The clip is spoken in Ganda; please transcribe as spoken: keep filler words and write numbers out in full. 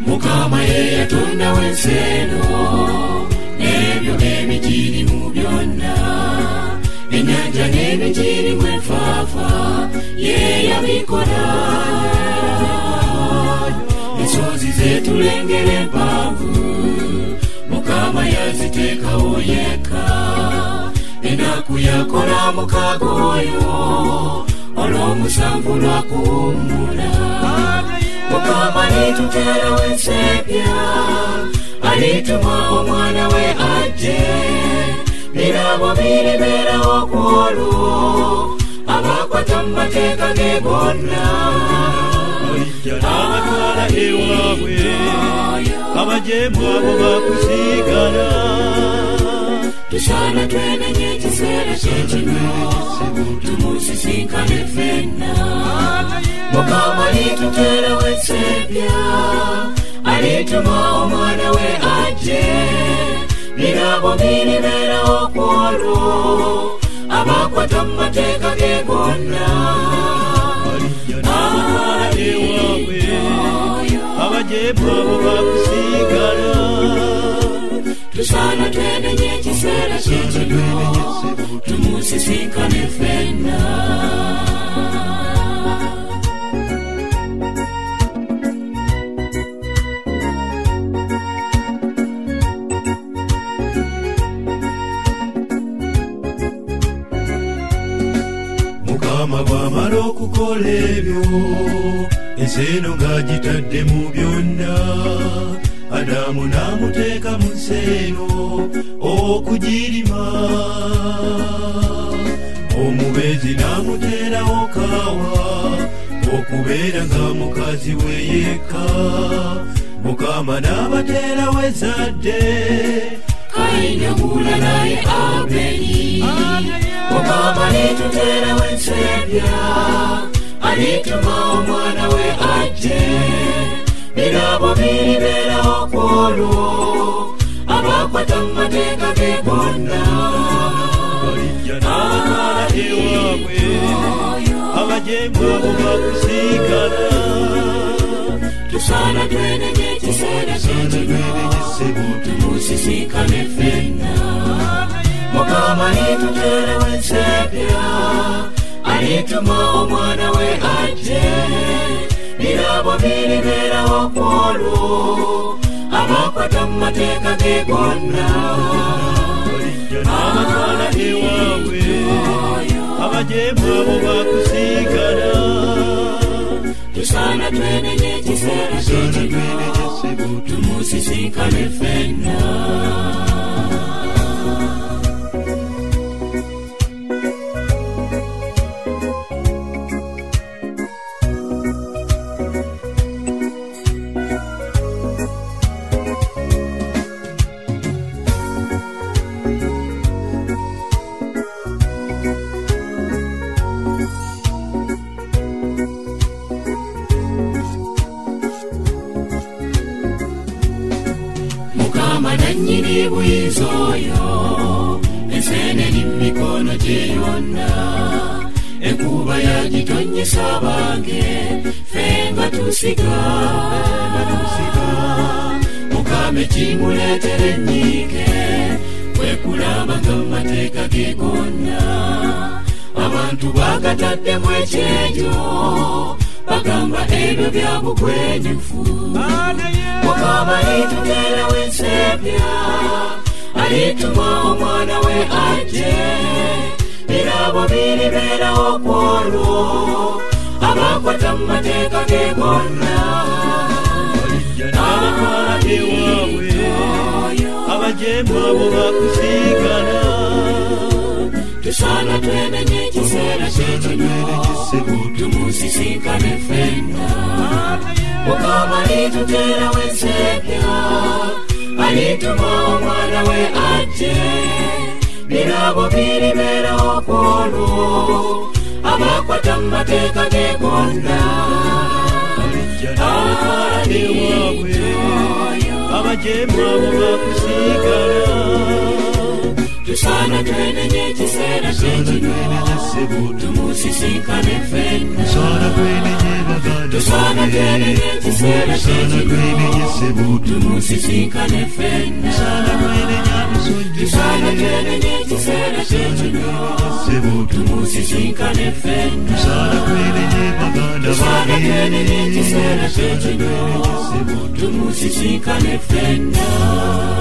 Mukama ye yatonda w'enseno n'ebyo ebigirimu byonna, ennyanja n'ebigirimu enfaafa ye yabikola. Ensozi zetulengera empanvu Mukama yaziteekawo yekka, ennaku yakola mukaaga oyo olw'omusanvu lwakuwummula. Mukama alituteera w'ensi empya, alituma omwana we ajje, birabo biribeerawo ku olwo abakwata mu mateeka ge gonna. Abatwala ewaabwe abajeemu abo bakusigala. Tusaana twenenye ekiseera kyekino tumusisinkane ffenna. Mukama alituteera w'ensi empya, alituma omwana we ajje, birabo biribeerawo ku olwo abakwata mu mateeka ge gonna. Abatwala ewaabwe abajeemu abo bakusigala. Tusaana twenenye ekiseera kyekino tumusisinkane ffenna. Mukama bw'amala okukola ebyo, ensi eno ng'agitadde mu byonna, Adamu n'amuteeka mu nsi eno okugirima. Omubeezi n'amuteerawo Kaawa okubeera nga mukazi we yekka. Mukama n'abateerawo ezzadde, Kayini okuula naye Aberi. Mukama alituteera w'ensi empya, alituma omwana we ajje, birabo biribeerawo ku olwo abakwata mu mateeka ge gonna. Abatwala ewaabwe abajeemu abo bakusigala. Tusaana twenenye ekiseera kyekino tumusisinkane ffenna. Mukama alituteera w'ensi empya, alituma omwana we ajje, birabo biribeerawo ku olwo abakwata mu mateeka ge gonna. Abatwala ewaabwe abajeemu abo bakusigala. Tusaana twenenye ekiseera kyekino tumusisinkane ffenna. Mukama nannyini buyinza oyo, ensi eno eri mu mikono gye yonna, enkuba yagitonnyesa abange ffe nga tusiga. Mukama ekimuleetera ennyiike kwe kulaba nga mu mateeka ge gonna abantu bagataddemu ekyejo, bagamba ebyo bya bugwenyufu. Mukama alituteera w'ensi empya, alituma omwana we ajje, birabo biribeerawo ku olwo abakwata mu mateeka ge gonna. Abatwala ewaabwe abajeemu abo bakusigala. Tusaana twenenye ekiseera kyekino tumusisinkane ffenna. Mukama alituteera w'ensi empya, alituma omwana we ajje, birabo biribeerawo ku olwo abakwata mu mateeka ge gonna. Abatwala ewaabwe abajeemu abo bakusigala. Tusaana twenenye ekiseera kyekino tumusisinkane ffenna. Tusaana twenenye baganda. tusana twenenye ekiseera kyekino tumusisinkane ffenna tusana twenenye ekiseera kyekino tumusisinkane ffenna tusana twenenye ekiseera kyekino tumusisinkane ffenna